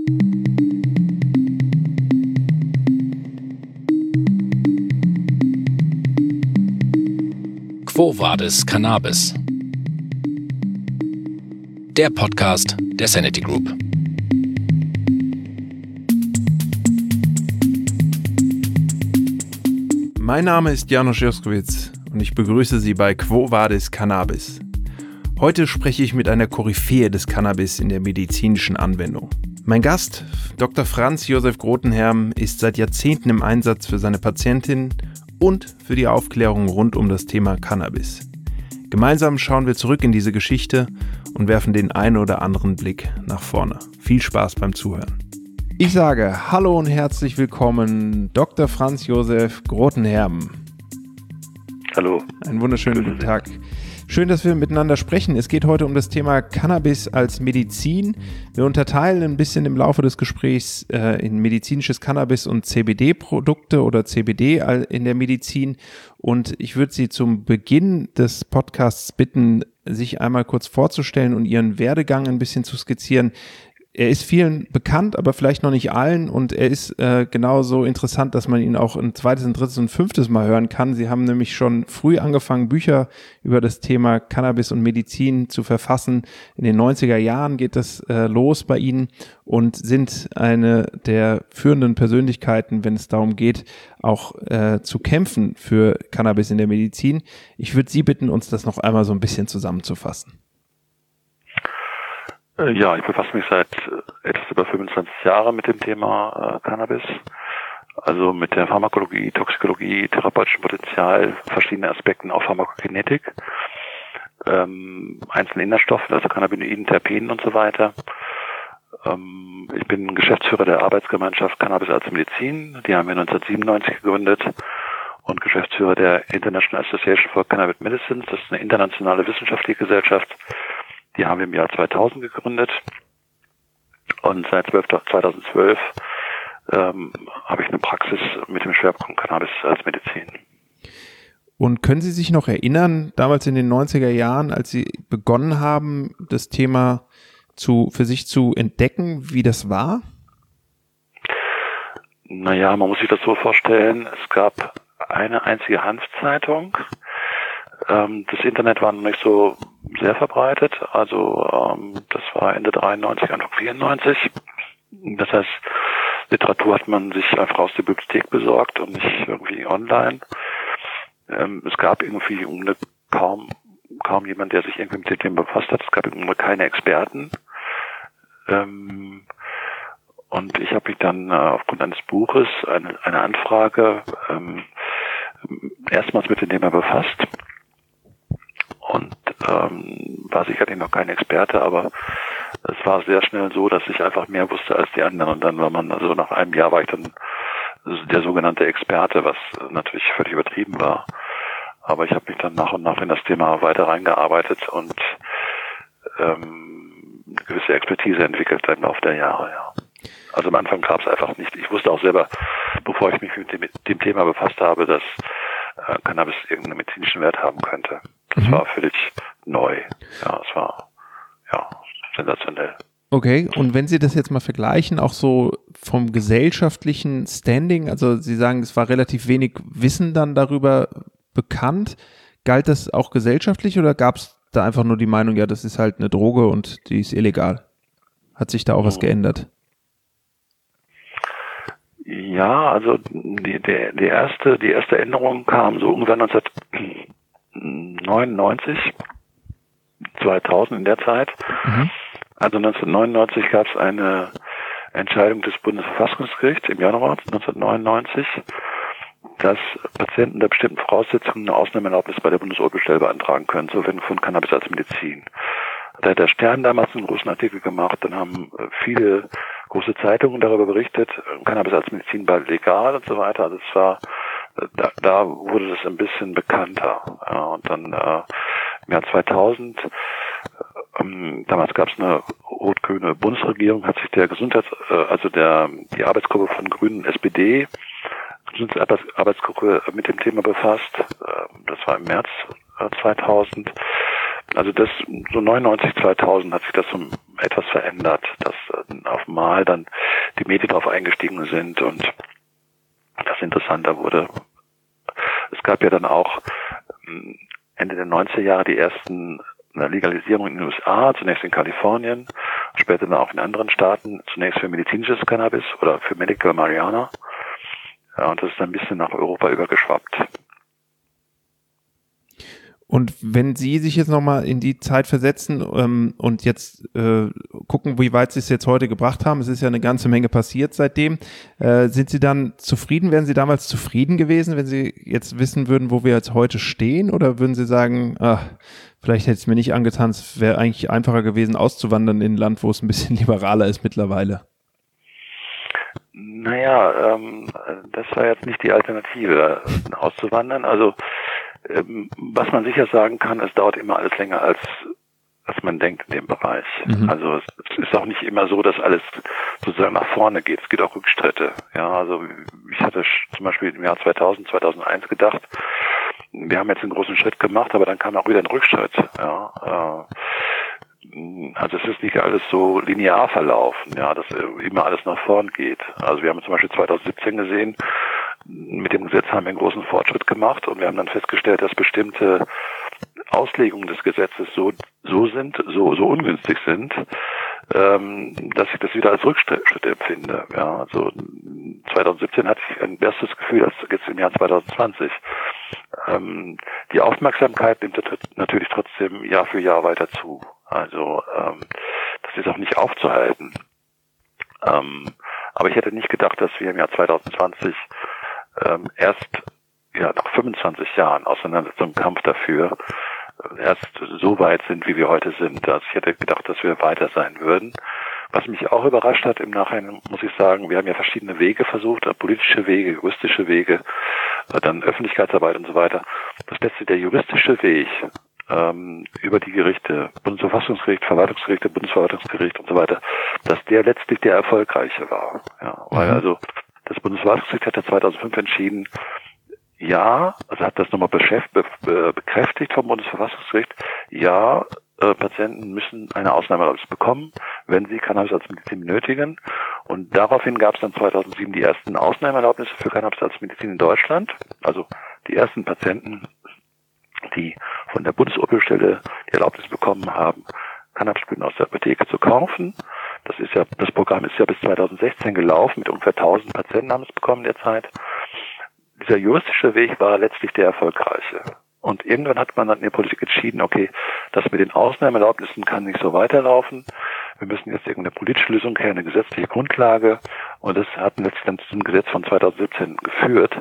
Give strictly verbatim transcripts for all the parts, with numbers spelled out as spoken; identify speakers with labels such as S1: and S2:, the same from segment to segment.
S1: Quo Vadis Cannabis? Der Podcast der Sanity Group.
S2: Mein Name ist Janusz Joskowitz und ich begrüße Sie bei Quo Vadis Cannabis. Heute spreche ich mit einer Koryphäe des Cannabis in der medizinischen Anwendung. Mein Gast, Doktor Franz Josef Grotenherm, ist seit Jahrzehnten im Einsatz für seine Patientinnen und für die Aufklärung rund um das Thema Cannabis. Gemeinsam schauen wir zurück in diese Geschichte und werfen den einen oder anderen Blick nach vorne. Viel Spaß beim Zuhören. Ich sage Hallo und herzlich willkommen, Doktor Franz Josef Grotenherm.
S3: Hallo.
S2: Einen wunderschönen guten Tag. Schön, dass wir miteinander sprechen. Es geht heute um das Thema Cannabis als Medizin. Wir unterteilen ein bisschen im Laufe des Gesprächs äh, in medizinisches Cannabis und C B D-Produkte oder C B D in der Medizin. Und ich würde Sie zum Beginn des Podcasts bitten, sich einmal kurz vorzustellen und Ihren Werdegang ein bisschen zu skizzieren. Er ist vielen bekannt, aber vielleicht noch nicht allen, und er ist äh, genauso interessant, dass man ihn auch ein zweites, ein drittes und fünftes Mal hören kann. Sie haben nämlich schon früh angefangen, Bücher über das Thema Cannabis und Medizin zu verfassen. In den neunziger Jahren geht das äh, los bei Ihnen und sind eine der führenden Persönlichkeiten, wenn es darum geht, auch äh, zu kämpfen für Cannabis in der Medizin. Ich würde Sie bitten, uns das noch einmal so ein bisschen zusammenzufassen.
S3: Ja, ich befasse mich seit etwas über fünfundzwanzig Jahren mit dem Thema äh, Cannabis, also mit der Pharmakologie, Toxikologie, therapeutischem Potenzial, verschiedenen Aspekten, auch Pharmakokinetik, ähm, einzelne Inhaltsstoffe, also Cannabinoiden, Terpenen und so weiter. Ähm, ich bin Geschäftsführer der Arbeitsgemeinschaft Cannabis als Medizin, die haben wir neunzehnhundertsiebenundneunzig gegründet, und Geschäftsführer der International Association for Cannabis Medicines, das ist eine internationale wissenschaftliche Gesellschaft. Die haben wir im Jahr zweitausend gegründet, und seit zweitausendzwölf ähm, habe ich eine Praxis mit dem Schwerpunkt Cannabis als Medizin.
S2: Und können Sie sich noch erinnern, damals in den neunziger Jahren, als Sie begonnen haben, das Thema zu, für sich zu entdecken, wie das war?
S3: Naja, man muss sich das so vorstellen, es gab eine einzige Hanfzeitung. Ähm, das Internet war noch nicht so sehr verbreitet, also ähm, das war Ende dreiundneunzig, Anfang vierundneunzig. Das heißt, Literatur hat man sich einfach aus der Bibliothek besorgt und nicht irgendwie online. Ähm, es gab irgendwie eine, kaum kaum jemand, der sich irgendwie mit dem Thema befasst hat. Es gab irgendwie keine Experten. Ähm, und ich habe mich dann äh, aufgrund eines Buches, eine, eine Anfrage, ähm, erstmals mit dem Thema befasst. Und ähm, war sicherlich noch kein Experte, aber es war sehr schnell so, dass ich einfach mehr wusste als die anderen. Und dann war man, also nach einem Jahr war ich dann der sogenannte Experte, was natürlich völlig übertrieben war. Aber ich habe mich dann nach und nach in das Thema weiter reingearbeitet und ähm, eine gewisse Expertise entwickelt im Laufe der Jahre, ja. Also am Anfang gab es einfach nicht. Ich wusste auch selber, bevor ich mich mit dem, mit dem Thema befasst habe, dass äh, Cannabis irgendeinen medizinischen Wert haben könnte. Das mhm. war völlig neu. Ja, es war ja sensationell.
S2: Okay, und wenn Sie das jetzt mal vergleichen, auch so vom gesellschaftlichen Standing, also Sie sagen, es war relativ wenig Wissen dann darüber bekannt. Galt das auch gesellschaftlich oder gab es da einfach nur die Meinung, ja, das ist halt eine Droge und die ist illegal? Hat sich da auch mhm. was geändert?
S3: Ja, also die, die, die erste, die erste Änderung kam so ungefähr neunzehnhundertneunundneunzig, zweitausend in der Zeit. Mhm. Also neunzehnhundertneunundneunzig gab es eine Entscheidung des Bundesverfassungsgerichts im Januar neunzehnhundertneunundneunzig, dass Patienten unter bestimmten Voraussetzungen eine Ausnahmeerlaubnis bei der Bundesobrigkeit beantragen können zur Verwendung von Cannabis als Medizin. Da hat der Stern damals einen großen Artikel gemacht, dann haben viele große Zeitungen darüber berichtet, Cannabis als Medizin bald legal und so weiter. Also es war, da, da wurde das ein bisschen bekannter. Ja, und dann äh, im Jahr zweitausend, ähm, damals gab es eine rot-grüne Bundesregierung, hat sich der Gesundheits, äh, also der die Arbeitsgruppe von Grünen und S P D, Gesundheitsarbeitsgruppe mit dem Thema befasst. Äh, das war im März äh, zweitausend. Also das so neunundneunzig, zweitausend hat sich das so etwas verändert, dass auf Mal dann die Medien darauf eingestiegen sind und das interessanter wurde. Es gab ja dann auch Ende der neunziger Jahre die ersten Legalisierungen in den U S A, zunächst in Kalifornien, später dann auch in anderen Staaten, zunächst für medizinisches Cannabis oder für Medical Marijuana. Ja, und das ist ein bisschen nach Europa übergeschwappt.
S2: Und wenn Sie sich jetzt nochmal in die Zeit versetzen ähm, und jetzt äh, gucken, wie weit Sie es jetzt heute gebracht haben, es ist ja eine ganze Menge passiert seitdem, äh, sind Sie dann zufrieden, wären Sie damals zufrieden gewesen, wenn Sie jetzt wissen würden, wo wir jetzt heute stehen, oder würden Sie sagen, ach, vielleicht hätte es mir nicht angetan, es wäre eigentlich einfacher gewesen, auszuwandern in ein Land, wo es ein bisschen liberaler ist mittlerweile?
S3: Naja, ähm, das war jetzt nicht die Alternative, auszuwandern. Also ähm, was man sicher sagen kann, es dauert immer alles länger, als als man denkt in dem Bereich. Mhm. Also es, es ist auch nicht immer so, dass alles sozusagen nach vorne geht. Es gibt auch Rückschritte. Ja, also ich hatte zum Beispiel im Jahr zweitausend, zweitausendeins gedacht, wir haben jetzt einen großen Schritt gemacht, aber dann kam auch wieder ein Rückschritt. Ja, äh, also es ist nicht alles so linear verlaufen, ja, dass immer alles nach vorn geht. Also wir haben zum Beispiel zweitausendsiebzehn gesehen, mit dem Gesetz haben wir einen großen Fortschritt gemacht und wir haben dann festgestellt, dass bestimmte Auslegungen des Gesetzes so so sind, so so ungünstig sind, ähm, dass ich das wieder als Rückschritt empfinde. Ja, also zweitausendsiebzehn hatte ich ein besseres Gefühl als jetzt im Jahr zweitausendzwanzig. Ähm, die Aufmerksamkeit nimmt natürlich trotzdem Jahr für Jahr weiter zu. Also ähm, das ist auch nicht aufzuhalten. Ähm, aber ich hätte nicht gedacht, dass wir im Jahr zweitausendzwanzig ähm, erst ja nach fünfundzwanzig Jahren Auseinandersetzung, Kampf dafür erst so weit sind, wie wir heute sind. Also ich hätte gedacht, dass wir weiter sein würden. Was mich auch überrascht hat im Nachhinein, muss ich sagen, wir haben ja verschiedene Wege versucht, politische Wege, juristische Wege, dann Öffentlichkeitsarbeit und so weiter. Das letzte, der juristische Weg ähm, über die Gerichte, Bundesverfassungsgericht, Verwaltungsgerichte, Bundesverwaltungsgericht und so weiter, dass der letztlich der erfolgreiche war. Ja, weil mhm. also das Bundesverfassungsgericht hat ja zweitausendfünf entschieden, ja, also hat das nochmal be- bekräftigt vom Bundesverfassungsgericht, ja, äh, Patienten müssen eine Ausnahmeerlaubnis bekommen, wenn sie Cannabis als Medizin benötigen. Und daraufhin gab es dann zweitausendsieben die ersten Ausnahmeerlaubnisse für Cannabis als Medizin in Deutschland. Also die ersten Patienten, die von der Bundesobrigkeitsstelle die Erlaubnis bekommen haben, Cannabisblüten aus der Apotheke zu kaufen. Das ist ja, das Programm ist ja bis zweitausendsechzehn gelaufen, mit ungefähr tausend Patienten haben es bekommen derzeit. Dieser juristische Weg war letztlich der erfolgreiche. Und irgendwann hat man dann in der Politik entschieden, okay, das mit den Ausnahmeerlaubnissen kann nicht so weiterlaufen. Wir müssen jetzt irgendeine politische Lösung her, eine gesetzliche Grundlage. Und das hat letztlich dann zum Gesetz von zweitausendsiebzehn geführt.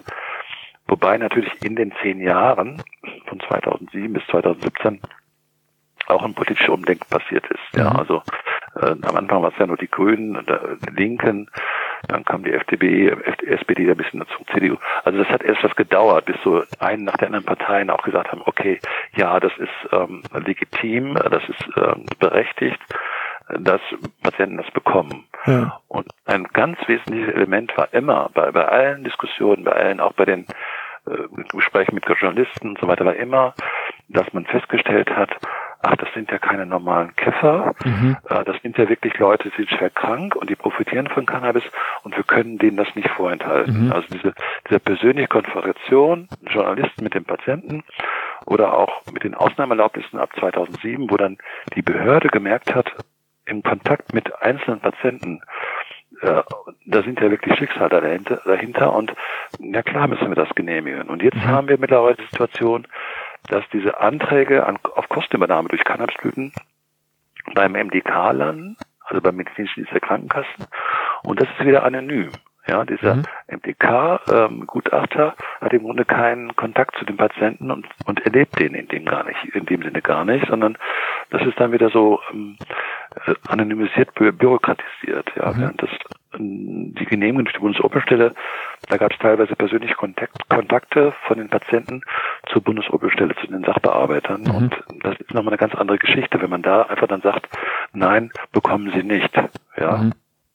S3: Wobei natürlich in den zehn Jahren von zweitausendsieben bis zweitausendsiebzehn auch ein politisches Umdenken passiert ist. Ja, also äh, am Anfang war es ja nur die Grünen und die Linken, dann kam die F D P, S P D ein bisschen dazu, C D U. Also das hat erst was gedauert, bis so einen nach der anderen Parteien auch gesagt haben, okay, ja, das ist ähm, legitim, das ist ähm, berechtigt, dass Patienten das bekommen. Ja. Und ein ganz wesentliches Element war immer bei, bei allen Diskussionen, bei allen, auch bei den äh, Gesprächen mit Journalisten und so weiter, war immer, dass man festgestellt hat, ach, das sind ja keine normalen Käfer, mhm. äh, das sind ja wirklich Leute, die sind schwer krank und die profitieren von Cannabis und wir können denen das nicht vorenthalten. Mhm. Also diese, diese persönliche Konfrontation, Journalisten mit dem Patienten oder auch mit den Ausnahmeerlaubnissen ab zweitausendsieben, wo dann die Behörde gemerkt hat, im Kontakt mit einzelnen Patienten, äh, da sind ja wirklich Schicksale dahinter, dahinter und na klar müssen wir das genehmigen. Und jetzt mhm. haben wir mittlerweile die Situation, dass diese Anträge an, auf Kostenübernahme durch Cannabisblüten beim M D K landen, also beim medizinischen Dienst der Krankenkassen, und das ist wieder anonym. Ja, dieser mhm. M D K-Gutachter ähm, hat im Grunde keinen Kontakt zu den Patienten und, und erlebt den in dem gar nicht, in dem Sinne gar nicht, sondern das ist dann wieder so ähm, anonymisiert, bü- bürokratisiert. Ja, mhm. während das ähm, die Genehmigung durch die Bundesobrigkeitsstelle, da gab es teilweise persönliche Kontakt, Kontakte von den Patienten zur Bundesobrigkeitsstelle, zu den Sachbearbeitern, mhm. und das ist nochmal eine ganz andere Geschichte, wenn man da einfach dann sagt, nein, bekommen Sie nicht. Ja.
S2: Mhm.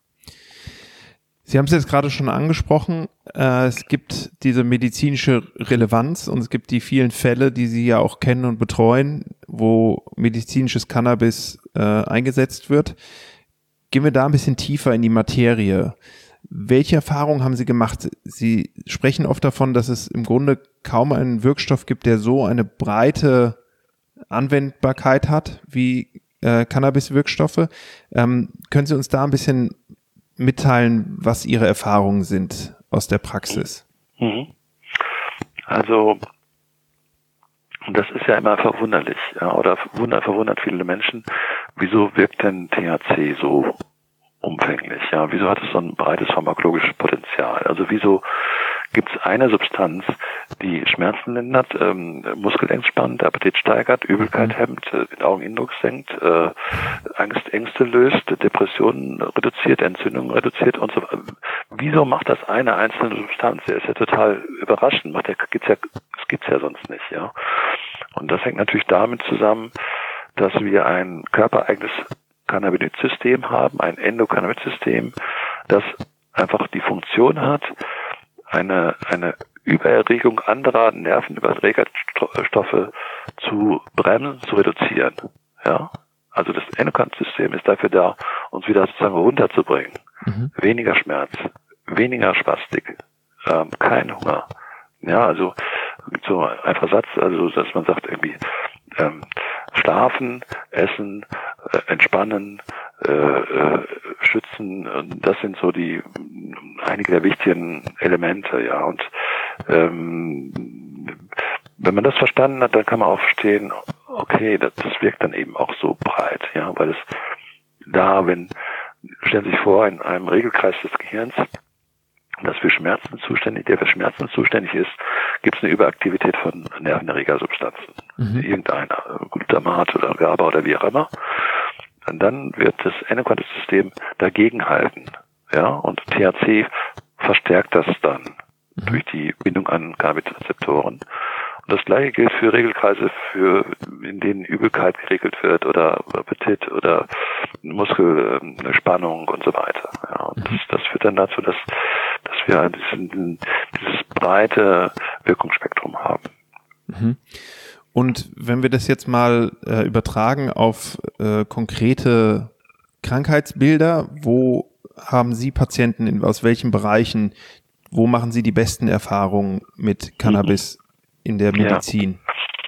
S2: Sie haben es jetzt gerade schon angesprochen, äh, es gibt diese medizinische Relevanz und es gibt die vielen Fälle, die Sie ja auch kennen und betreuen, wo medizinisches Cannabis äh, eingesetzt wird. gehen wir da ein bisschen tiefer in die Materie. Welche Erfahrungen haben Sie gemacht? Sie sprechen oft davon, dass es im Grunde kaum einen Wirkstoff gibt, der so eine breite Anwendbarkeit hat wie äh, Cannabis-Wirkstoffe. Ähm, können Sie uns da ein bisschen mitteilen, was Ihre Erfahrungen sind aus der Praxis?
S3: Mhm. Also das ist ja immer verwunderlich, ja, oder verwundert, verwundert viele Menschen, wieso wirkt denn T H C so umfänglich, ja, wieso hat es so ein breites pharmakologisches Potenzial, also wieso gibt es eine Substanz, die Schmerzen lindert, ähm, Muskel entspannt, Appetit steigert, Übelkeit hemmt, äh, den Augeninnendruck senkt, äh, Angst, Ängste löst, Depressionen reduziert, Entzündungen reduziert und so weiter. Wieso macht das eine einzelne Substanz? Der ist ja total überraschend, macht der, gibt's ja, das gibt's ja sonst nicht, ja. Und das hängt natürlich damit zusammen, dass wir ein körpereigenes Cannabinoid-System haben, ein Endokannabinoid-System, das einfach die Funktion hat, eine eine Übererregung anderer Nervenüberträgerstoffe zu bremsen, zu reduzieren. Ja, also das Endokannabinoid-System ist dafür da, uns wieder sozusagen runterzubringen. Mhm. Weniger Schmerz, weniger Spastik, ähm, kein Hunger. Ja, also so ein einfacher Satz, also dass man sagt irgendwie ähm, schlafen, essen, äh, entspannen, äh, äh, schützen, das sind so die einige der wichtigen Elemente, ja. Und ähm, wenn man das verstanden hat, dann kann man auch verstehen, okay, das, das wirkt dann eben auch so breit, ja, weil es da, wenn, stellen Sie sich vor, in einem Regelkreis des Gehirns, das für Schmerzen zuständig, der für Schmerzen zuständig ist, gibt es eine Überaktivität von Nervenerregersubstanzen. Mhm. Irgendeiner, Glutamat oder GABA oder wie auch immer. Und dann wird das Endokannabinoid-System dagegenhalten. Ja, und T H C verstärkt das dann mhm. durch die Bindung an Cannabis-Rezeptoren. Und das gleiche gilt für Regelkreise, für, in denen Übelkeit geregelt wird oder Appetit oder Muskelspannung und so weiter. Ja, und das, das führt dann dazu, dass, dass wir diesen, dieses breite Wirkungsspektrum haben.
S2: Mhm. Und wenn wir das jetzt mal äh, übertragen auf äh, konkrete Krankheitsbilder, wo haben Sie Patienten, in, aus welchen Bereichen, wo machen Sie die besten Erfahrungen mit Cannabis mhm. in der Medizin?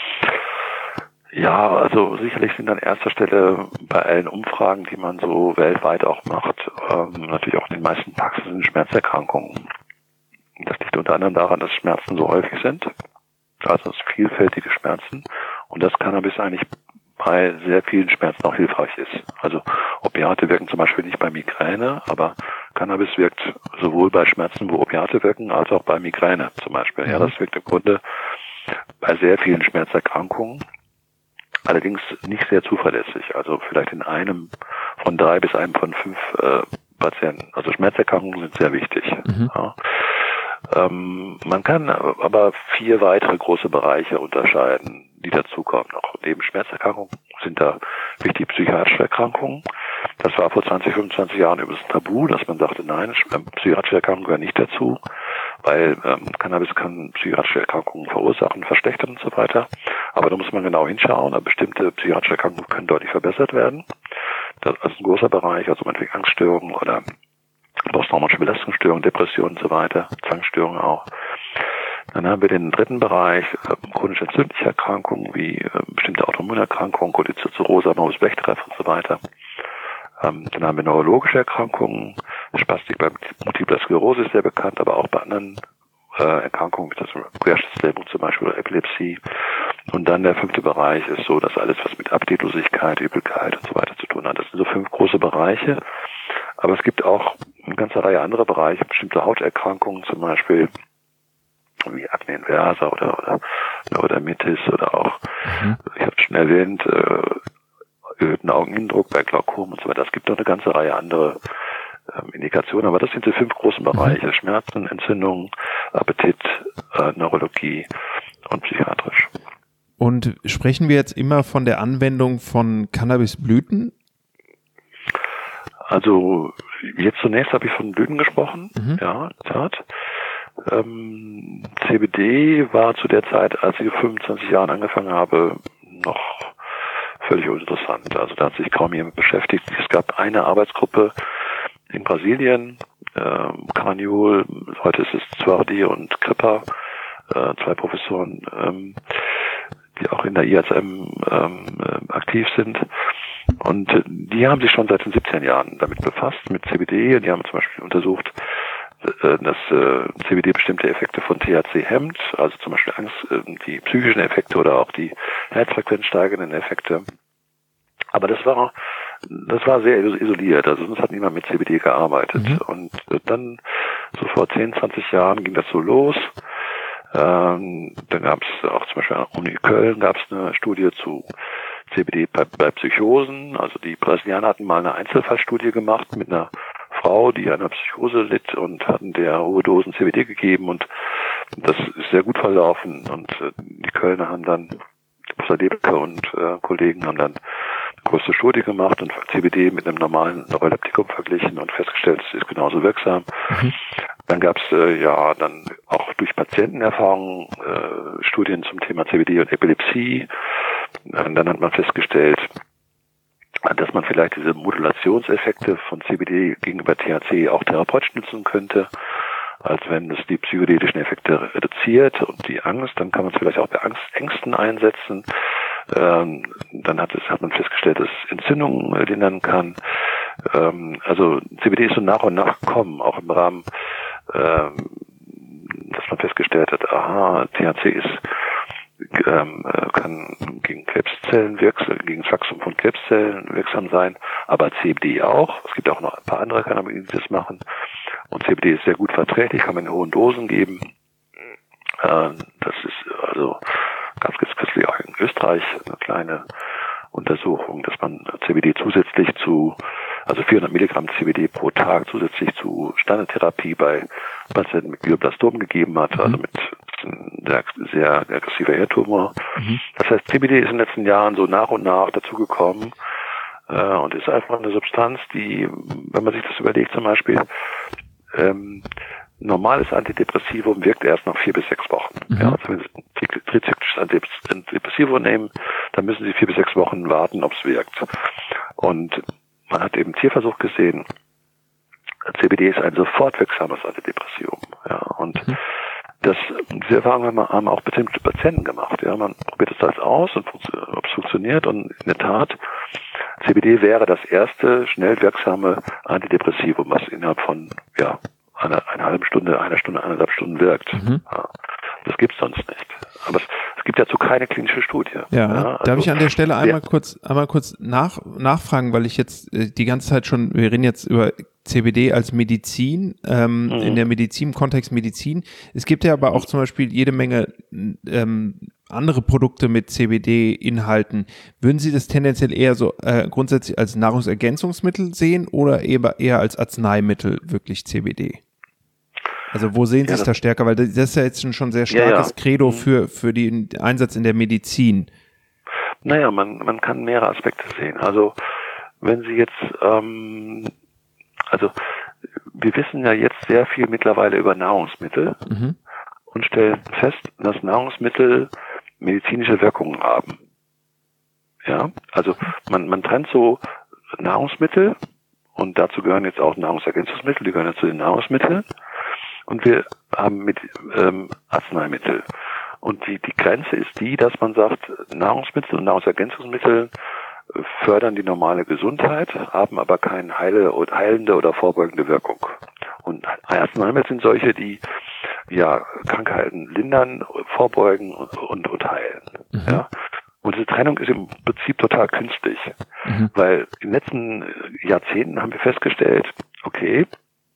S3: Ja. ja, also sicherlich sind an erster Stelle bei allen Umfragen, die man so weltweit auch macht, ähm, natürlich auch in den meisten Praxisen Schmerzerkrankungen. Das liegt unter anderem daran, dass Schmerzen so häufig sind. Also es vielfältige Schmerzen und dass Cannabis eigentlich bei sehr vielen Schmerzen auch hilfreich ist. Also Opiate wirken zum Beispiel nicht bei Migräne, aber Cannabis wirkt sowohl bei Schmerzen, wo Opiate wirken, als auch bei Migräne zum Beispiel. Ja, das wirkt im Grunde bei sehr vielen Schmerzerkrankungen, allerdings nicht sehr zuverlässig. Also vielleicht in einem von drei bis einem von fünf äh, Patienten. Also Schmerzerkrankungen sind sehr wichtig. Mhm. Ja. Ähm, man kann aber vier weitere große Bereiche unterscheiden, die dazukommen. Noch neben Schmerzerkrankungen sind da wichtig psychiatrische Erkrankungen. Das war vor zwanzig, fünfundzwanzig Jahren übrigens Tabu, dass man sagte, nein, psychiatrische Erkrankungen gehören nicht dazu, weil ähm, Cannabis kann psychiatrische Erkrankungen verursachen, verschlechtern und so weiter. Aber da muss man genau hinschauen, aber bestimmte psychiatrische Erkrankungen können deutlich verbessert werden. Das ist ein großer Bereich, also meinetwegen Angststörungen oder posttraumatische Belastungsstörungen, Depressionen und so weiter, Zwangsstörungen auch. Dann haben wir den dritten Bereich, äh, chronisch entzündliche Erkrankungen wie äh, bestimmte Autoimmunerkrankungen, Cholizozirrhose, Morbus Bechterew und so weiter. Ähm, dann haben wir neurologische Erkrankungen, Spastik bei Multipler Sklerose ist sehr bekannt, aber auch bei anderen äh, Erkrankungen, wie das Querschnittslähmung zum Beispiel oder Epilepsie. Und dann der fünfte Bereich ist so, dass alles, was mit Appetitlosigkeit, Übelkeit und so weiter zu tun hat. Das sind so fünf große Bereiche. Aber es gibt auch eine ganze Reihe anderer Bereiche, bestimmte Hauterkrankungen zum Beispiel, wie Akne inversa oder, oder Neurodermitis oder auch, mhm. ich habe schon erwähnt, äh, erhöhten Augeninnendruck bei Glaukom und so weiter. Es gibt noch eine ganze Reihe andere ähm, Indikationen, aber das sind die fünf großen Bereiche. Mhm. Schmerzen, Entzündungen, Appetit, äh, Neurologie und psychiatrisch.
S2: Und sprechen wir jetzt immer von der Anwendung von Cannabisblüten?
S3: Also jetzt zunächst habe ich von Blüten gesprochen, mhm. ja, Tat. Ähm, C B D war zu der Zeit, als ich vor fünfundzwanzig Jahren angefangen habe, noch völlig uninteressant. Also da hat sich kaum jemand beschäftigt. Es gab eine Arbeitsgruppe in Brasilien, äh, Carniol, heute ist es Zuardi und Kripper, äh, zwei Professoren, ähm, die auch in der I H M ähm, aktiv sind. Und äh, die haben sich schon seit den siebziger Jahren damit befasst, mit C B D. Die haben zum Beispiel untersucht, äh, dass äh, C B D bestimmte Effekte von T H C hemmt, also zum Beispiel Angst, äh, die psychischen Effekte oder auch die Herzfrequenz steigenden Effekte. Aber das war das war sehr isoliert, also sonst hat niemand mit C B D gearbeitet. Mhm. Und äh, dann, so vor zehn, zwanzig Jahren ging das so los. Ähm, dann gab es auch zum Beispiel an der Uni Köln gab es eine Studie zu C B D bei, bei Psychosen. Also die Brasilianer hatten mal eine Einzelfallstudie gemacht mit einer Frau, die an einer Psychose litt und hatten der hohe Dosen C B D gegeben und das ist sehr gut verlaufen. Und äh, die Kölner haben dann, Professor Lebke und äh, Kollegen haben dann eine große Studie gemacht und C B D mit einem normalen Neuroleptikum verglichen und festgestellt, es ist genauso wirksam. Mhm. Dann gab es äh, ja dann auch durch Patientenerfahrungen äh, Studien zum Thema C B D und Epilepsie. Und dann hat man festgestellt, dass man vielleicht diese Modulationseffekte von C B D gegenüber T H C auch therapeutisch nutzen könnte. Als wenn es die psychedelischen Effekte reduziert und die Angst, dann kann man es vielleicht auch bei Angst, Ängsten einsetzen. Ähm, dann hat es, hat man festgestellt, dass es Entzündungen lindern kann. Ähm, also C B D ist so nach und nach gekommen, auch im Rahmen, ähm, dass man festgestellt hat, aha, T H C ist ähm, kann gegen Krebszellen wirksam, gegen das Wachstum von Krebszellen wirksam sein, aber C B D auch. Es gibt auch noch ein paar andere Cannabinoide, die das machen. Und C B D ist sehr gut verträglich, kann man in hohen Dosen geben. Äh, das ist also ganz kürzlich auch in Österreich eine kleine Untersuchung, dass man C B D zusätzlich zu, also vierhundert Milligramm C B D pro Tag zusätzlich zu Standardtherapie bei Patienten mit Glioblastom gegeben hat, mhm. also mit sehr, sehr aggressiver Hirntumor. Mhm. Das heißt, C B D ist in den letzten Jahren so nach und nach dazugekommen äh, und ist einfach eine Substanz, die, wenn man sich das überlegt, zum Beispiel ähm, normales Antidepressivum wirkt erst nach vier bis sechs Wochen. Mhm. Ja, also wenn Sie ein trizyklisches Antidepressivum nehmen, dann müssen Sie vier bis sechs Wochen warten, ob es wirkt. Und man hat eben Tierversuch gesehen, C B D ist ein sofort wirksames Antidepressivum. Ja, und mhm. das, diese Erfahrungen haben auch bestimmte Patienten gemacht. Ja, man probiert es halt aus und ob es funktioniert. Und in der Tat, C B D wäre das erste schnell wirksame Antidepressivum, was innerhalb von ja einer eine halben Stunde, einer Stunde, eineinhalb Stunden wirkt. Mhm. Ja, das gibt's sonst nicht. Aber es, es gibt dazu keine klinische Studie.
S2: Ja, ja also, darf ich an der Stelle einmal ja. kurz, einmal kurz nach, nachfragen, weil ich jetzt äh, die ganze Zeit schon, wir reden jetzt über C B D als Medizin, ähm, mhm. in der Medizin, im Kontext Medizin. Es gibt ja aber auch zum Beispiel jede Menge ähm, andere Produkte mit C B D-Inhalten. Würden Sie das tendenziell eher so äh, grundsätzlich als Nahrungsergänzungsmittel sehen oder eher, eher als Arzneimittel wirklich C B D? Also wo sehen Sie es ja, da stärker? Weil das ist ja jetzt schon ein sehr starkes ja, ja. Credo für, für den Einsatz in der Medizin.
S3: Naja, man, man kann mehrere Aspekte sehen. Also wenn Sie jetzt ähm, Also wir wissen ja jetzt sehr viel mittlerweile über Nahrungsmittel mhm. und stellen fest, dass Nahrungsmittel medizinische Wirkungen haben. Ja, also man, man trennt so Nahrungsmittel und dazu gehören jetzt auch Nahrungsergänzungsmittel, die gehören ja zu den Nahrungsmitteln und wir haben mit ähm, Arzneimittel. Und die, die Grenze ist die, dass man sagt, Nahrungsmittel und Nahrungsergänzungsmittel fördern die normale Gesundheit, haben aber keine heile, heilende oder vorbeugende Wirkung. Und Arzneimittel sind solche, die ja Krankheiten lindern, vorbeugen und, und, und heilen. Mhm. Ja. Und diese Trennung ist im Prinzip total künstlich, mhm. weil in den letzten Jahrzehnten haben wir festgestellt, okay,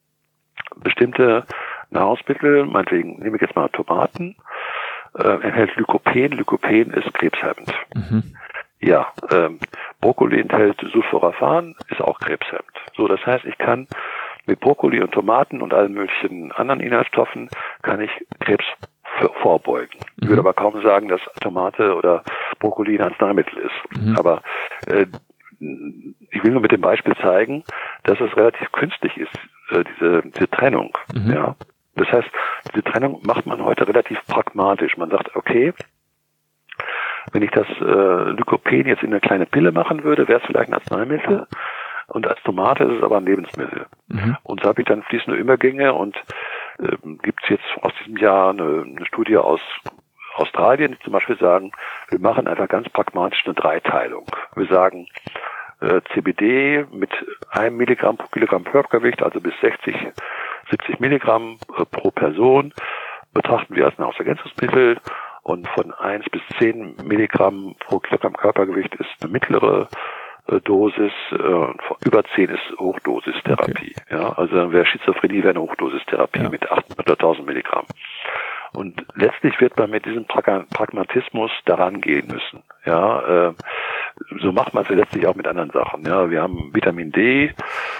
S3: bestimmte Nahrungsmittel, meinetwegen nehme ich jetzt mal Tomaten, äh, enthält Lykopen. Lykopen ist krebshemmend. Mhm. Ja, ähm, Brokkoli enthält Sulforaphan, ist auch krebshemmend. So, das heißt, ich kann mit Brokkoli und Tomaten und allen möglichen anderen Inhaltsstoffen kann ich Krebs vorbeugen. Ich würde aber kaum sagen, dass Tomate oder Brokkoli ein Arzneimittel ist. Mhm. Aber äh, ich will nur mit dem Beispiel zeigen, dass es relativ künstlich ist, äh, diese, diese Trennung. Mhm. Ja, das heißt, diese Trennung macht man heute relativ pragmatisch. Man sagt, okay, Wenn ich das äh, Lykopen jetzt in eine kleine Pille machen würde, wäre es vielleicht ein Arzneimittel. Und als Tomate ist es aber ein Lebensmittel. Mhm. Und so habe ich dann fließende Übergänge und äh, gibt es jetzt aus diesem Jahr eine, eine Studie aus Australien, die zum Beispiel sagen, wir machen einfach ganz pragmatisch eine Dreiteilung. Wir sagen, äh, C B D mit einem Milligramm pro Kilogramm Körpergewicht, also bis sechzig, siebzig Milligramm äh, pro Person, betrachten wir als Nahrungsergänzungsmittel, und von eins bis zehn Milligramm pro Kilogramm Körpergewicht ist eine mittlere äh, Dosis, äh, über zehn ist Hochdosistherapie. Okay. Ja, also dann wäre Schizophrenie wäre eine Hochdosistherapie ja. mit achthunderttausend Milligramm. Und letztlich wird man mit diesem Pragmatismus daran gehen müssen. Ja, äh, so macht man es ja letztlich auch mit anderen Sachen. Ja, wir haben Vitamin D,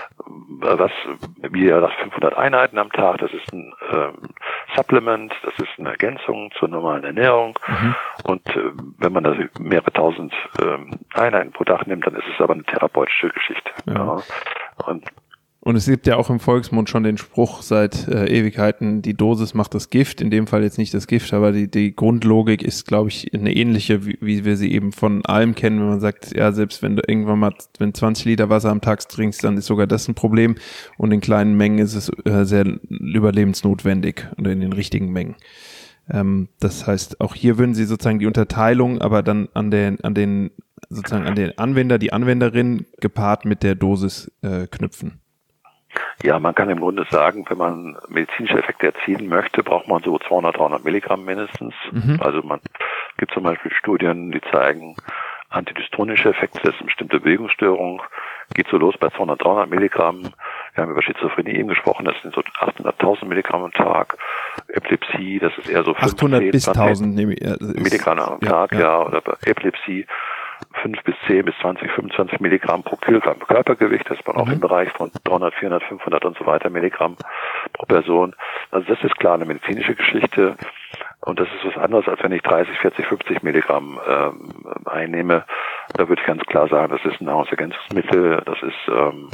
S3: was wie ja das fünfhundert Einheiten am Tag. Das ist ein ähm, Supplement, das ist eine Ergänzung zur normalen Ernährung. Mhm. Und äh, wenn man das mehrere tausend ähm, Einheiten pro Tag nimmt, dann ist es aber eine therapeutische Geschichte. Ja. Ja. Und
S2: Und es gibt ja auch im Volksmund schon den Spruch seit äh, Ewigkeiten, die Dosis macht das Gift. In dem Fall jetzt nicht das Gift, aber die, die Grundlogik ist, glaube ich, eine ähnliche, wie, wie wir sie eben von allem kennen. Wenn man sagt, ja, selbst wenn du irgendwann mal, wenn zwanzig Liter Wasser am Tag trinkst, dann ist sogar das ein Problem. Und in kleinen Mengen ist es äh, sehr überlebensnotwendig oder in den richtigen Mengen. Ähm, das heißt, auch hier würden Sie sozusagen die Unterteilung, aber dann an den, an den, sozusagen an den Anwender, die Anwenderin gepaart mit der Dosis äh, knüpfen.
S3: Ja, man kann im Grunde sagen, wenn man medizinische Effekte erzielen möchte, braucht man so zweihundert, dreihundert Milligramm mindestens. Mhm. Also man gibt zum Beispiel Studien, die zeigen antidystonische Effekte, das ist eine bestimmte Bewegungsstörung, geht so los bei zweihundert, dreihundert Milligramm. Wir haben über Schizophrenie eben gesprochen, das sind so achthunderttausend Milligramm am Tag. Epilepsie, das ist eher so
S2: achthundert bis tausend
S3: Milligramm am Tag, ja, ja. ja, oder bei Epilepsie fünf bis zehn bis zwanzig, fünfundzwanzig Milligramm pro Kilogramm Körpergewicht, das ist man mhm. auch im Bereich von dreihundert, vierhundert, fünfhundert und so weiter Milligramm pro Person. Also das ist klar eine medizinische Geschichte und das ist was anderes, als wenn ich dreißig, vierzig, fünfzig Milligramm ähm, einnehme. Da würde ich ganz klar sagen, das ist ein Nahrungsergänzungsmittel, das ist ähm,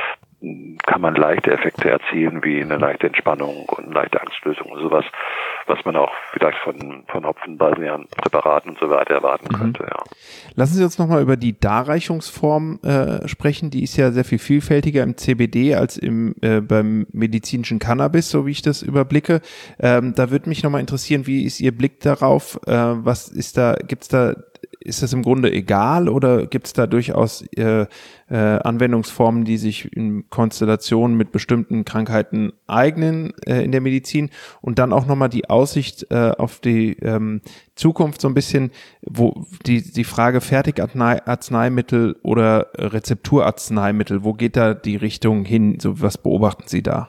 S3: kann man leichte Effekte erzielen, wie eine leichte Entspannung und eine leichte Angstlösung und sowas, was man auch vielleicht von, von Hopfenbasierenden Präparaten und so weiter erwarten mhm. könnte, ja.
S2: Lassen Sie uns nochmal über die Darreichungsform äh, sprechen. Die ist ja sehr viel vielfältiger im C B D als im äh, beim medizinischen Cannabis, so wie ich das überblicke. Ähm, da würde mich nochmal interessieren, wie ist Ihr Blick darauf? Äh, was ist da, gibt's da Ist das im Grunde egal oder gibt es da durchaus äh, äh, Anwendungsformen, die sich in Konstellationen mit bestimmten Krankheiten eignen äh, in der Medizin? Und dann auch nochmal die Aussicht äh, auf die ähm, Zukunft so ein bisschen, wo die die Frage Fertigarzneimittel oder Rezepturarzneimittel, wo geht da die Richtung hin? So, was beobachten Sie da?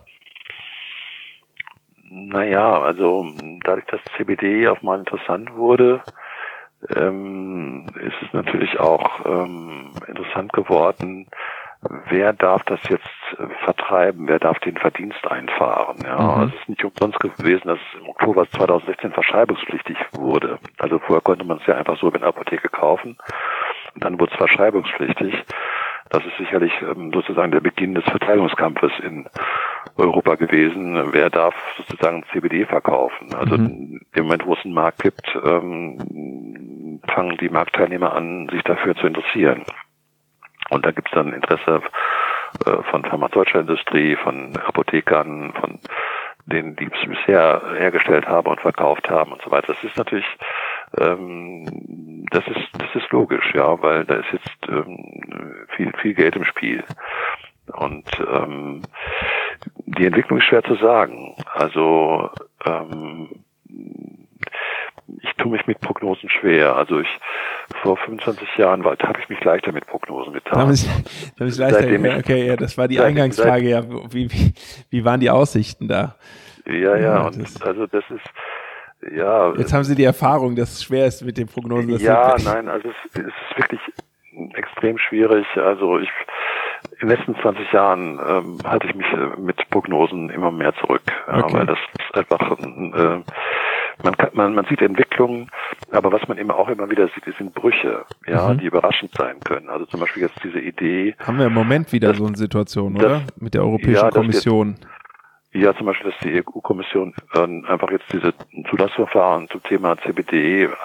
S3: Naja, also dadurch, dass C B D auch mal interessant wurde, ähm, ist es natürlich auch ähm, interessant geworden, wer darf das jetzt äh, vertreiben, wer darf den Verdienst einfahren. Ja, mhm. Also es ist nicht umsonst gewesen, dass es im Oktober zweitausendsechzehn verschreibungspflichtig wurde. Also vorher konnte man es ja einfach so in der Apotheke kaufen und dann wurde es verschreibungspflichtig. Das ist sicherlich ähm, sozusagen der Beginn des Verteidigungskampfes in Europa gewesen. Wer darf sozusagen C B D verkaufen? Also mhm. im Moment, wo es einen Markt gibt, ähm, fangen die Marktteilnehmer an, sich dafür zu interessieren. Und da gibt es dann Interesse äh, von pharmazeutischer Industrie, von Apothekern, von denen, die es bisher hergestellt haben und verkauft haben und so weiter. Das ist natürlich, ähm, das ist, das ist logisch, ja, weil da ist jetzt ähm, viel, viel Geld im Spiel. Und ähm, die Entwicklung ist schwer zu sagen. Also ähm, ich tue mich mit Prognosen schwer. Also ich vor fünfundzwanzig Jahren war, habe ich mich leichter mit Prognosen getan.
S2: Da ich, da ich leichter, ich, okay, ja, das war die Eingangsfrage. Ja, wie, wie, wie waren die Aussichten da?
S3: Ja, ja, ja und das, also das ist ja.
S2: Jetzt haben Sie die Erfahrung, dass es schwer ist mit den Prognosen. Das
S3: ja, nein, also es, es ist wirklich extrem schwierig. Also ich in den letzten zwanzig Jahren ähm, halte ich mich äh, mit Prognosen immer mehr zurück, ja, okay. Weil das ist einfach äh, man kann, man, man sieht Entwicklungen, aber was man eben auch immer wieder sieht, sind Brüche, ja, mhm. die überraschend sein können. Also zum Beispiel jetzt diese Idee.
S2: Haben wir im Moment wieder dass, so eine Situation, oder? Das, mit der Europäischen ja, Kommission.
S3: Jetzt, ja, zum Beispiel, dass die E U-Kommission äh, einfach jetzt diese Zulassungsverfahren zum Thema C B D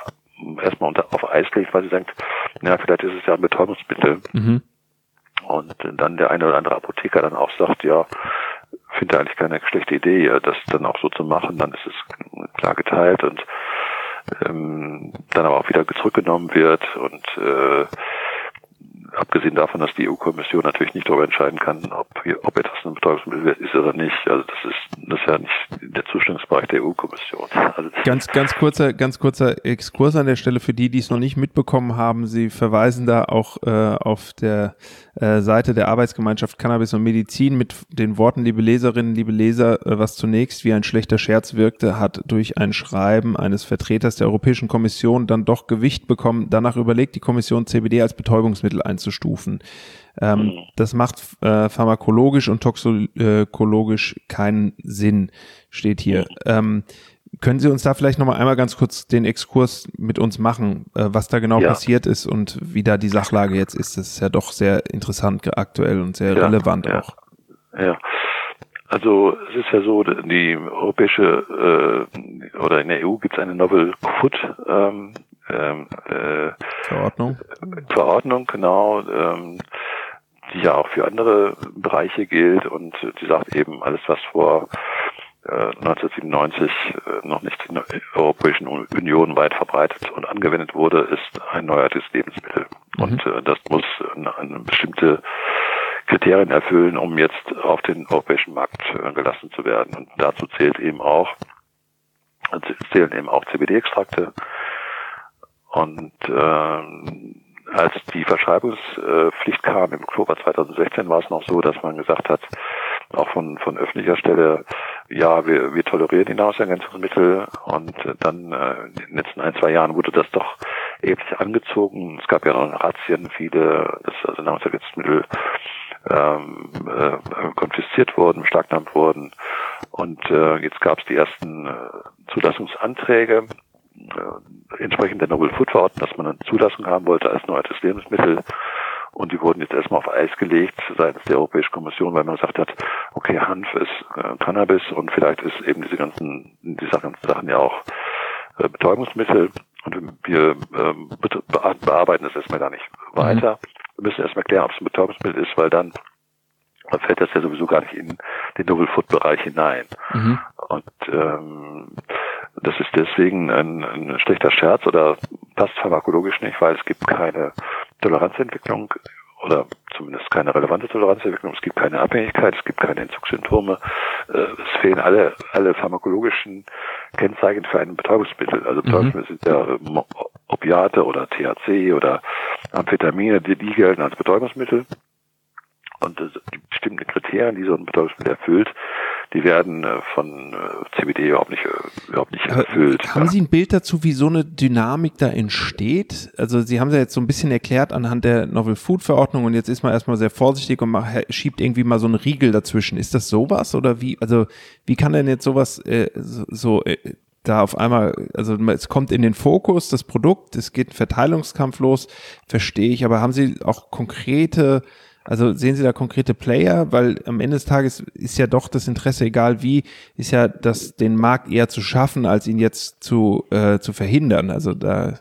S3: erstmal unter, auf Eis legt, weil sie denkt, ja, vielleicht ist es ja ein Betäubungsmittel. Mhm. Und dann der eine oder andere Apotheker dann auch sagt, ja, finde eigentlich keine schlechte Idee, das dann auch so zu machen, dann ist es klar geteilt und ähm, dann aber auch wieder zurückgenommen wird und äh, abgesehen davon, dass die E U-Kommission natürlich nicht darüber entscheiden kann, ob, ob etwas ein Betäubungsmittel ist oder nicht. Also das ist, das ist ja nicht der Zustimmungsbereich der E U-Kommission. Also
S2: ganz, ganz kurzer, ganz kurzer Exkurs an der Stelle für die, die es noch nicht mitbekommen haben. Sie verweisen da auch äh, auf der äh, Seite der Arbeitsgemeinschaft Cannabis und Medizin mit den Worten, liebe Leserinnen, liebe Leser, äh, was zunächst wie ein schlechter Scherz wirkte, hat durch ein Schreiben eines Vertreters der Europäischen Kommission dann doch Gewicht bekommen. Danach überlegt die Kommission, C B D als Betäubungsmittel einzustufen. Stufen. Ähm, mhm. Das macht äh, pharmakologisch und toxikologisch keinen Sinn, steht hier. Mhm. Ähm, können Sie uns da vielleicht nochmal einmal ganz kurz den Exkurs mit uns machen, äh, was da genau ja. passiert ist und wie da die Sachlage jetzt ist? Das ist ja doch sehr interessant aktuell und sehr ja, relevant ja. auch.
S3: Ja. Also es ist ja so, die europäische äh, oder in der E U gibt es eine Novel Food ähm, äh,
S2: Verordnung.
S3: Verordnung, genau, ähm, die ja auch für andere Bereiche gilt und die sagt eben, alles was vor äh, neunzehnhundertsiebenundneunzig äh, noch nicht in der Europäischen Union weit verbreitet und angewendet wurde, ist ein neuartiges Lebensmittel. Mhm. Und äh, das muss eine, eine bestimmte Kriterien erfüllen, um jetzt auf den europäischen Markt äh, gelassen zu werden. Und dazu zählt eben auch, zählen eben auch C B D-Extrakte. Und ähm, als die Verschreibungspflicht kam im Oktober zweitausendsechzehn, war es noch so, dass man gesagt hat, auch von von öffentlicher Stelle, ja, wir, wir tolerieren die Nahrungsergänzungsmittel. Und dann äh, in den letzten ein, zwei Jahren wurde das doch erheblich angezogen. Es gab ja noch Razzien, viele, das also Nahrungsergänzungsmittel ähm, äh, konfisziert wurden, beschlagnahmt wurden. Und äh, jetzt gab es die ersten äh, Zulassungsanträge äh, entsprechend der Novel Food Verordnung, dass man eine Zulassung haben wollte als neuartiges Lebensmittel. Und die wurden jetzt erstmal auf Eis gelegt seitens der Europäischen Kommission, weil man gesagt hat, okay, Hanf ist äh, Cannabis und vielleicht ist eben diese ganzen, diese ganzen Sachen ja auch äh, Betäubungsmittel. Und wir ähm, be- bearbeiten das erstmal gar nicht weiter. Wir müssen erstmal klären, ob es ein Betäubungsmittel ist, weil dann fällt das ja sowieso gar nicht in den Novel Food Bereich hinein. Mhm. Und ähm, das ist deswegen ein, ein schlechter Scherz oder passt pharmakologisch nicht, weil es gibt keine Toleranzentwicklung oder zumindest keine relevante Toleranzentwicklung. Es gibt keine Abhängigkeit, es gibt keine Entzugssymptome. Es fehlen alle alle pharmakologischen Kennzeichen für ein Betäubungsmittel. Also Betäubungsmittel mhm. sind ja Opiate oder T H C oder Amphetamine, die, die gelten als Betäubungsmittel. Und äh, die bestimmten Kriterien, die so ein Betäubungsmittel erfüllt, die werden äh, von äh, C B D überhaupt nicht, äh, überhaupt nicht erfüllt.
S2: Haben ja. Sie ein Bild dazu, wie so eine Dynamik da entsteht? Also Sie haben es ja jetzt so ein bisschen erklärt anhand der Novel Food Verordnung und jetzt ist man erstmal sehr vorsichtig und man schiebt irgendwie mal so einen Riegel dazwischen. Ist das sowas oder wie, also wie kann denn jetzt sowas äh, so, so äh, da auf einmal, also es kommt in den Fokus, das Produkt, es geht ein Verteilungskampf los, verstehe ich, aber haben Sie auch konkrete Also sehen Sie da konkrete Player? Weil am Ende des Tages ist ja doch das Interesse, egal wie, ist ja, das den Markt eher zu schaffen, als ihn jetzt zu äh, zu verhindern. Also da.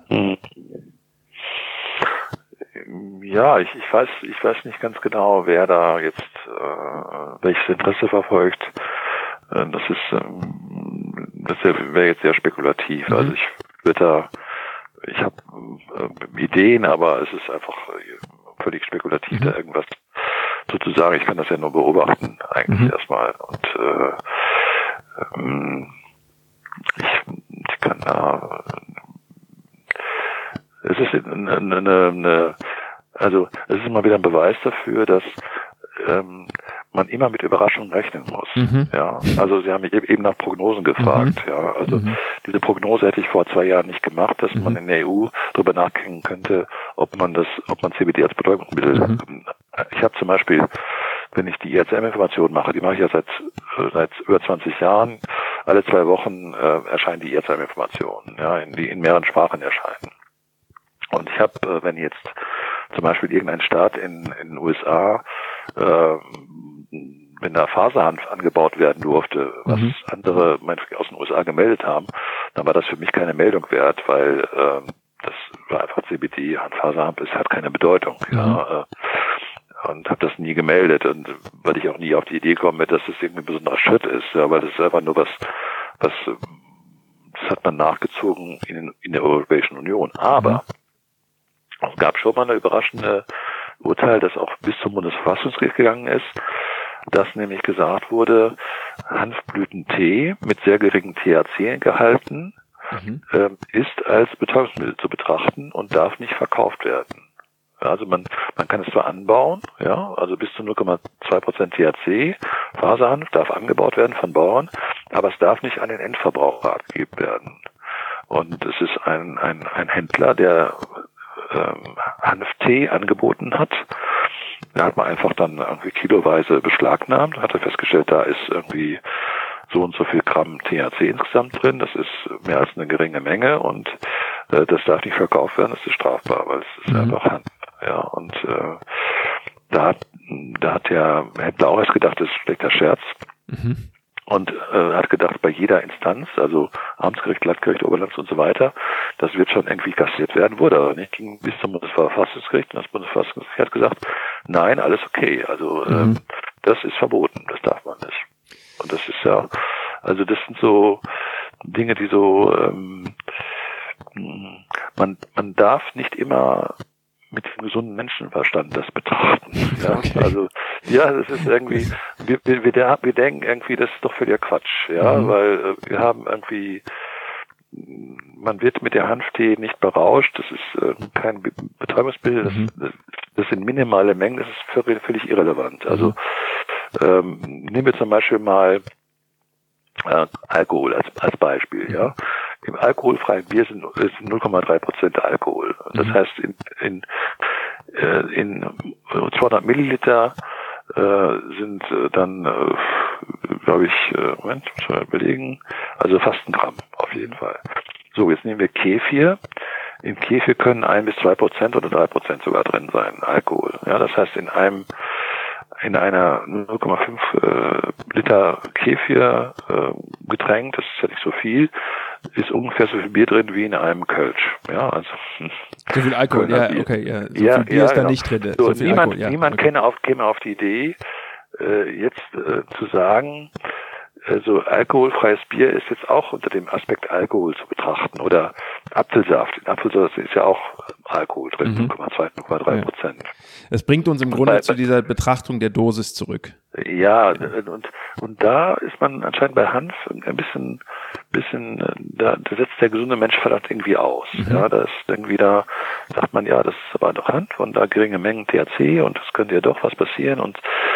S3: Ja, ich, ich weiß, ich weiß nicht ganz genau, wer da jetzt äh, welches Interesse verfolgt. Äh, das ist, ähm, das wäre jetzt sehr spekulativ. Mhm. Also ich würde da, ich habe äh, Ideen, aber es ist einfach völlig spekulativ, mhm. da irgendwas sozusagen. Ich kann das ja nur beobachten, eigentlich mhm. erstmal. Und äh, ähm, ich, ich kann da es ist eine, eine, eine also es ist immer wieder ein Beweis dafür, dass ähm, man immer mit Überraschungen rechnen muss. Mhm. Ja, also Sie haben mich eben nach Prognosen gefragt. Mhm. Ja, also mhm. diese Prognose hätte ich vor zwei Jahren nicht gemacht, dass mhm. man in der E U darüber nachdenken könnte, ob man das, ob man C B D als Betäubungsmittel. Mhm. Ich habe zum Beispiel, wenn ich die I S M-Information mache, die mache ich ja seit seit über zwanzig Jahren. Alle zwei Wochen äh, erscheinen die I S M-Informationen, ja, in die in mehreren Sprachen erscheinen. Und ich habe, äh, wenn jetzt zum Beispiel irgendein Staat in, in den U S A, äh, wenn da Faserhanf angebaut werden durfte, was mhm. andere meinetwegen aus den U S A gemeldet haben, dann war das für mich keine Meldung wert, weil äh, das war einfach C B D, Hanffaserhanf, es hat keine Bedeutung. Mhm. Ja, und habe das nie gemeldet, und weil ich auch nie auf die Idee komme, dass das irgendwie ein besonderer Schritt ist, ja, weil das ist einfach nur was, was, das hat man nachgezogen in, in der Europäischen Union. Aber mhm. es gab schon mal eine überraschende Urteil, das auch bis zum Bundesverfassungsgericht gegangen ist, dass nämlich gesagt wurde, Hanfblütentee mit sehr geringem T H C-Gehalten mhm. äh, ist als Betäubungsmittel zu betrachten und darf nicht verkauft werden. Also man man kann es zwar anbauen, ja, also bis zu null Komma zwei Prozent T H C, Faserhanf darf angebaut werden von Bauern, aber es darf nicht an den Endverbraucher abgegeben werden. Und es ist ein ein ein Händler, der ähm, Hanftee angeboten hat. Da hat man einfach dann irgendwie kiloweise beschlagnahmt, hat er festgestellt, da ist irgendwie so und so viel Gramm T H C insgesamt drin, das ist mehr als eine geringe Menge, und äh, das darf nicht verkauft werden, das ist strafbar, weil es ist mhm. einfach Hanf. Ja, und äh, da hat, da hat der Händler auch erst gedacht, das ist ein schlechter Scherz. Mhm. Und äh, hat gedacht, bei jeder Instanz, also Amtsgericht, Landgericht, Oberlandesgericht und so weiter, das wird schon irgendwie kassiert werden, wurde aber nicht. Ging bis zum Bundesverfassungsgericht, und das Bundesverfassungsgericht hat gesagt, nein, alles okay. Also mhm. ähm, das ist verboten, das darf man nicht. Und das ist ja, also das sind so Dinge, die so, ähm, man man darf nicht immer mit dem gesunden Menschenverstand das betrachten. Ja, okay. Also ja, das ist irgendwie, wir, wir, wir, wir denken irgendwie, das ist doch völliger Quatsch, ja, mhm. weil äh, wir haben irgendwie, man wird mit der Hanftee nicht berauscht, das ist äh, kein Betäubungsmittel, das, mhm. das, das sind minimale Mengen, das ist völlig, völlig irrelevant. Also mhm. ähm, nehmen wir zum Beispiel mal äh, Alkohol als, als Beispiel, mhm. ja. Im alkoholfreien Bier sind, sind null Komma drei Prozent Alkohol. Das mhm. heißt, in, in, äh, in zweihundert Milliliter äh, sind äh, dann, äh, glaube ich, äh, Moment, muss man überlegen, also fast ein Gramm auf jeden Fall. So, jetzt nehmen wir Kefir. Im Kefir können ein bis zwei Prozent oder drei Prozent sogar drin sein, Alkohol. Ja, das heißt, in einem in einer null Komma fünf äh, Liter Kefir äh, Getränk, das ist ja nicht so viel, ist ungefähr so viel Bier drin wie in einem Kölsch. Ja, also
S2: so viel Alkohol, ja, Bier. Okay, ja. So
S3: ja,
S2: viel Bier
S3: ja,
S2: ist da
S3: genau.
S2: nicht drin.
S3: So,
S2: so viel
S3: niemand,
S2: Alkohol, ja.
S3: niemand
S2: okay.
S3: käme auf, käme auf die Idee, äh, jetzt äh, zu sagen, also alkoholfreies Bier ist jetzt auch unter dem Aspekt Alkohol zu betrachten, oder Apfelsaft. In Apfelsaft ist ja auch Alkohol drin, mhm. null Komma zwei, null Komma drei Prozent. Ja.
S2: Es bringt uns im Grunde bei, zu dieser Betrachtung der Dosis zurück.
S3: Ja, und und da ist man anscheinend bei Hanf ein bisschen, bisschen, da, da setzt der gesunde Menschenverstand irgendwie aus. Mhm. Ja, da ist irgendwie da, sagt man, ja, das ist aber doch Hanf und da geringe Mengen T H C und es könnte ja doch was passieren, und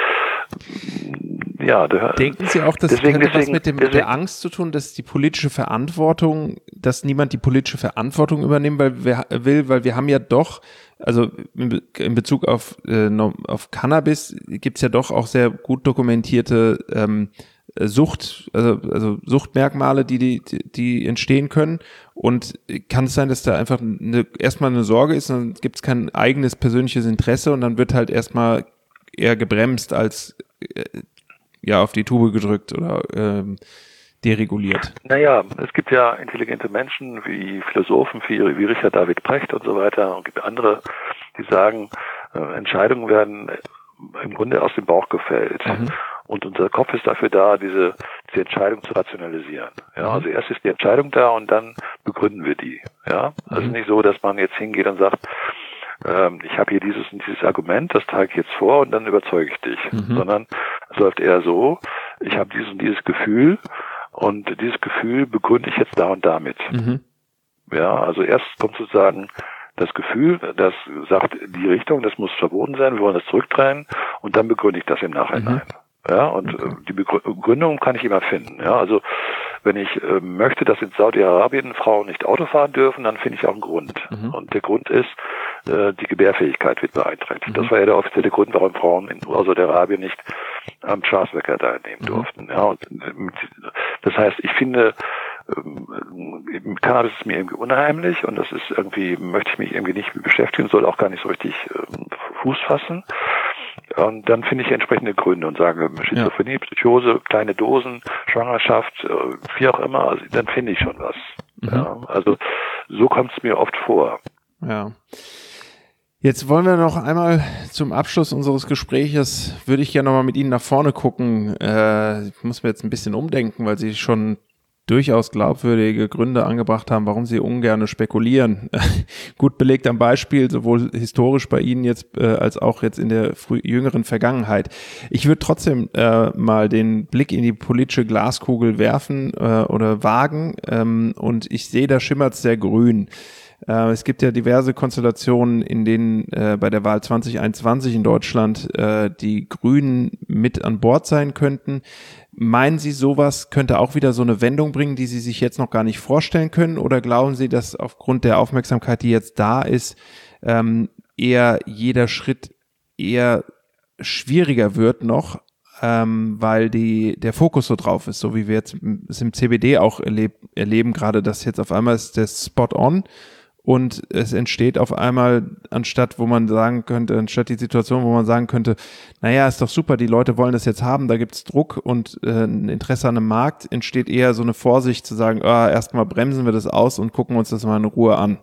S3: ja, der,
S2: denken Sie auch, das
S3: deswegen,
S2: könnte
S3: deswegen,
S2: was mit dem,
S3: deswegen,
S2: der Angst zu tun, dass die politische Verantwortung, dass niemand die politische Verantwortung übernehmen weil wir, will, weil wir haben ja doch, also in, in Bezug auf, äh, auf Cannabis gibt's ja doch auch sehr gut dokumentierte ähm, Sucht, also, also Suchtmerkmale, die, die, die entstehen können. Und kann es sein, dass da einfach eine, erstmal eine Sorge ist, dann gibt's kein eigenes persönliches Interesse und dann wird halt erstmal eher gebremst als äh, ja auf die Tube gedrückt oder ähm, dereguliert.
S3: Naja, es gibt ja intelligente Menschen wie Philosophen wie, wie Richard David Precht und so weiter, und gibt andere, die sagen, äh, Entscheidungen werden im Grunde aus dem Bauch gefällt. Mhm. Und unser Kopf ist dafür da, diese, diese Entscheidung zu rationalisieren. Ja, also erst ist die Entscheidung da und dann begründen wir die. Ja, also mhm. nicht so, dass man jetzt hingeht und sagt, ähm, ich habe hier dieses und dieses Argument, das trage ich jetzt vor und dann überzeuge ich dich. Mhm. Sondern es läuft eher so, ich habe dieses und dieses Gefühl und dieses Gefühl begründe ich jetzt da und damit. Mhm. Ja, also erst kommt sozusagen das Gefühl, das sagt die Richtung, das muss verboten sein, wir wollen das zurückdrehen, und dann begründe ich das im Nachhinein. Mhm. Ja, und okay. die Begründung kann ich immer finden. Ja, also wenn ich äh, möchte, dass in Saudi-Arabien Frauen nicht Auto fahren dürfen, dann finde ich auch einen Grund. Mhm. Und der Grund ist, äh, die Gebärfähigkeit wird beeinträchtigt. Mhm. Das war ja der offizielle Grund, warum Frauen in Saudi-Arabien nicht am Straßenverkehr teilnehmen mhm. durften. Ja, und das heißt, ich finde, ähm, Cannabis ist mir irgendwie unheimlich, und das ist irgendwie, möchte ich mich irgendwie nicht mit beschäftigen, soll auch gar nicht so richtig ähm, Fuß fassen. Und dann finde ich entsprechende Gründe und sage, Schizophrenie, ja. Psychose, kleine Dosen, Schwangerschaft, wie auch immer, also dann finde ich schon was. Mhm. Ja, also so kommt es mir oft vor.
S2: Ja. Jetzt wollen wir noch einmal zum Abschluss unseres Gespräches, würde ich gerne nochmal mit Ihnen nach vorne gucken. Äh, ich muss mir jetzt ein bisschen umdenken, weil Sie schon durchaus glaubwürdige Gründe angebracht haben, warum Sie ungern spekulieren. Gut belegt am Beispiel, sowohl historisch bei Ihnen jetzt äh, als auch jetzt in der früh, jüngeren Vergangenheit. Ich würde trotzdem äh, mal den Blick in die politische Glaskugel werfen äh, oder wagen ähm, und ich sehe, da schimmert es sehr grün. Äh, es gibt ja diverse Konstellationen, in denen äh, bei der Wahl zwanzig einundzwanzig in Deutschland äh, die Grünen mit an Bord sein könnten. Meinen Sie, sowas könnte auch wieder so eine Wendung bringen, die Sie sich jetzt noch gar nicht vorstellen können? Oder glauben Sie, dass aufgrund der Aufmerksamkeit, die jetzt da ist, ähm, eher jeder Schritt eher schwieriger wird noch, ähm, weil die, der Fokus so drauf ist, so wie wir jetzt es im C B D auch erleb, erleben, gerade dass jetzt auf einmal ist der Spot on und es entsteht auf einmal, anstatt wo man sagen könnte, anstatt die Situation, wo man sagen könnte, naja, ist doch super, die Leute wollen das jetzt haben, da gibt's Druck und äh, ein Interesse an einem Markt, entsteht eher so eine Vorsicht zu sagen, ah, erstmal bremsen wir das aus und gucken uns das mal in Ruhe an.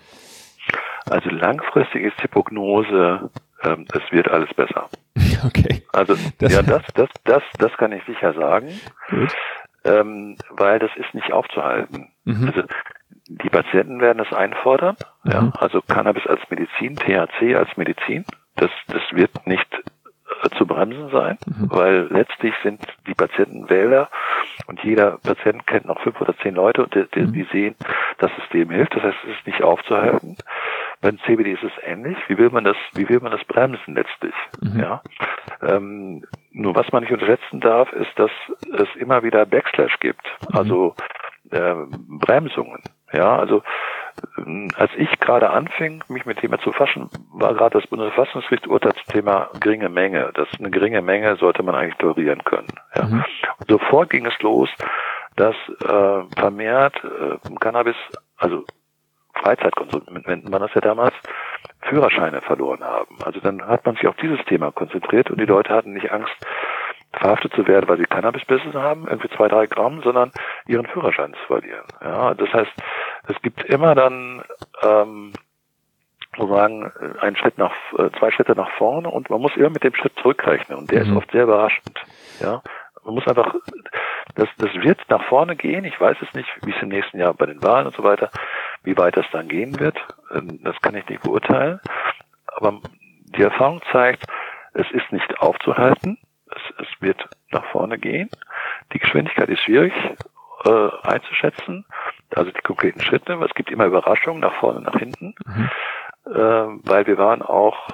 S3: Also langfristig ist die Prognose, ähm, es wird alles besser.
S2: Okay.
S3: Also
S2: das
S3: ja, das, das, das, das kann ich sicher sagen,
S2: gut.
S3: Ähm, weil das ist nicht aufzuhalten.
S2: Mhm.
S3: Also die Patienten werden es einfordern, mhm. ja, also Cannabis als Medizin, T H C als Medizin, das, das wird nicht äh, zu bremsen sein, mhm. weil letztlich sind die Patienten Wähler und jeder Patient kennt noch fünf oder zehn Leute, die, die, die sehen, dass es dem hilft, das heißt, es ist nicht aufzuhalten. Beim C B D ist es ähnlich. Wie will man das, wie will man das bremsen letztlich? Mhm. Ja. Ähm, nur was man nicht unterschätzen darf, ist, dass es immer wieder Backslash gibt, mhm. also äh, Bremsungen. Ja, also ähm, als ich gerade anfing, mich mit dem Thema zu fassen, war gerade das Bundesverfassungsgericht Urteil zum Thema geringe Menge. Das eine geringe Menge sollte man eigentlich tolerieren können. Ja. Mhm. Und sofort ging es los, dass äh, vermehrt äh, Cannabis, also Freizeitkonsumenten, man das ja damals, Führerscheine verloren haben. Also dann hat man sich auf dieses Thema konzentriert und die Leute hatten nicht Angst, verhaftet zu werden, weil sie Cannabis besessen haben, irgendwie zwei, drei Gramm, sondern ihren Führerschein zu verlieren. Ja, das heißt, es gibt immer dann, ähm, sozusagen, einen Schritt nach, zwei Schritte nach vorne und man muss immer mit dem Schritt zurückrechnen und der mhm. ist oft sehr überraschend. Ja, man muss einfach, das, das wird nach vorne gehen. Ich weiß es nicht, wie es im nächsten Jahr bei den Wahlen und so weiter, wie weit das dann gehen wird. Das kann ich nicht beurteilen. Aber die Erfahrung zeigt, es ist nicht aufzuhalten. Es, es wird nach vorne gehen. Die Geschwindigkeit ist schwierig äh, einzuschätzen. Also die konkreten Schritte. Es gibt immer Überraschungen nach vorne, nach hinten. Mhm. Äh, weil wir waren auch,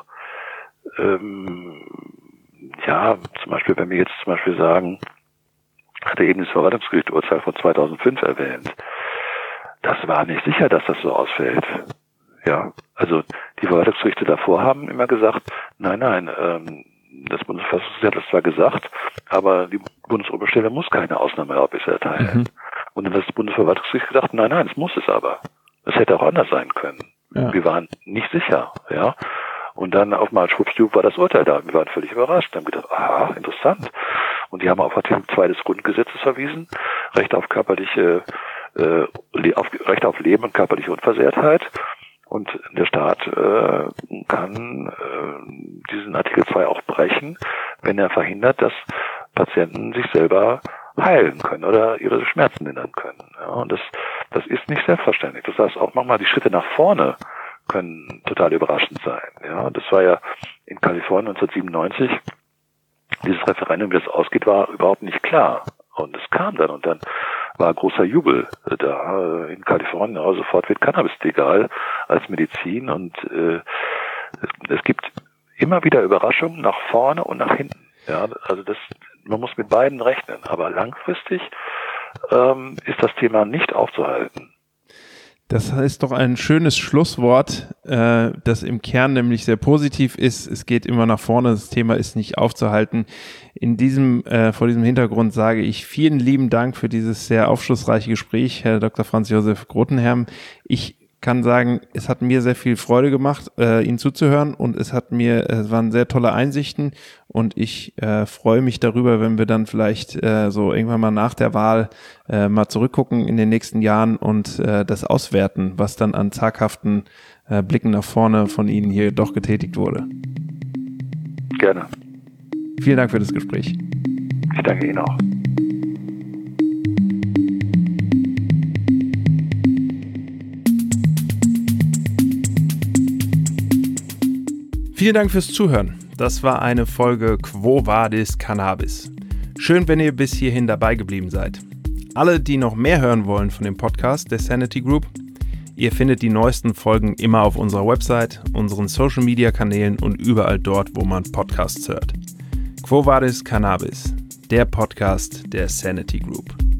S3: ähm, ja, zum Beispiel, wenn wir jetzt zum Beispiel sagen, hatte eben das Verwaltungsgerichtsurteil von zweitausendfünf erwähnt. Das war nicht sicher, dass das so ausfällt. Ja, also die Verwaltungsgerichte davor haben immer gesagt, nein, nein, ähm, das Bundesverfassungsgericht hat das zwar gesagt, aber die Bundesoberstelle muss keine Ausnahmeerlaubnis erteilen. Mhm. Und dann hat das Bundesverwaltungsgericht gesagt, nein, nein, es muss es aber. Es hätte auch anders sein können. Ja. Wir waren nicht sicher, ja. Und dann auf mal schwuppsdiwupp war das Urteil da. Wir waren völlig überrascht. Haben gedacht, aha, interessant. Und die haben auf Artikel zwei des Grundgesetzes verwiesen, Recht auf körperliche, äh, auf, Recht auf Leben und körperliche Unversehrtheit. Und der Staat äh, kann äh, diesen Artikel zwei auch brechen, wenn er verhindert, dass Patienten sich selber heilen können oder ihre Schmerzen lindern können. Ja, und das, das ist nicht selbstverständlich. Das heißt, auch manchmal die Schritte nach vorne können total überraschend sein. Ja, und das war ja in Kalifornien neunzehnhundertsiebenundneunzig. Dieses Referendum, wie das ausgeht, war überhaupt nicht klar. Und es kam dann und dann war großer Jubel da in Kalifornien. Aber sofort wird Cannabis legal als Medizin und äh, es gibt immer wieder Überraschungen nach vorne und nach hinten. Ja, also das, man muss mit beiden rechnen. Aber langfristig ähm, ist das Thema nicht aufzuhalten.
S2: Das ist doch ein schönes Schlusswort, äh, das im Kern nämlich sehr positiv ist. Es geht immer nach vorne, das Thema ist nicht aufzuhalten. In diesem, äh, vor diesem Hintergrund sage ich vielen lieben Dank für dieses sehr aufschlussreiche Gespräch, Herr Doktor Franz Josef Grothenherrn. Ich kann sagen, es hat mir sehr viel Freude gemacht, äh, Ihnen zuzuhören und es hat mir, es waren sehr tolle Einsichten und ich äh, freue mich darüber, wenn wir dann vielleicht äh, so irgendwann mal nach der Wahl äh, mal zurückgucken in den nächsten Jahren und äh, das auswerten, was dann an zaghaften äh, Blicken nach vorne von Ihnen hier doch getätigt wurde.
S3: Gerne.
S2: Vielen Dank für das Gespräch.
S3: Ich danke Ihnen auch.
S2: Vielen Dank fürs Zuhören. Das war eine Folge Quo Vadis Cannabis. Schön, wenn ihr bis hierhin dabei geblieben seid. Alle, die noch mehr hören wollen von dem Podcast der Sanity Group, ihr findet die neuesten Folgen immer auf unserer Website, unseren Social Media Kanälen und überall dort, wo man Podcasts hört. Quo Vadis Cannabis, der Podcast der Sanity Group.